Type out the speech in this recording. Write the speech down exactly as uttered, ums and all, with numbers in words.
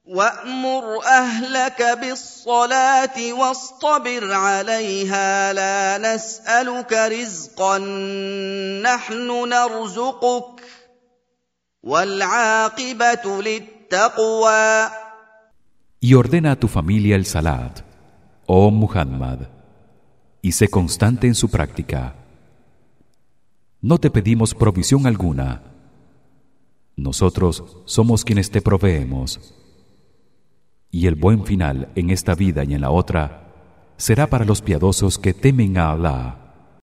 وَأْمُرْ أَهْلَكَ بِالصَّلَاةِ وَاصْطَبِرْ عَلَيْهَا لَا نَسْأَلُكَ رِزْقًا نَّحْنُ نَرْزُقُكَ وَالْعَاقِبَةُ لِلتَّقْوَى. Y ordena a tu familia el salat, oh Muhammad, y sé constante en su práctica. No te pedimos provisión alguna. Nosotros somos quienes te proveemos. Y el buen final en esta vida y en la otra será para los piadosos que temen a Allah.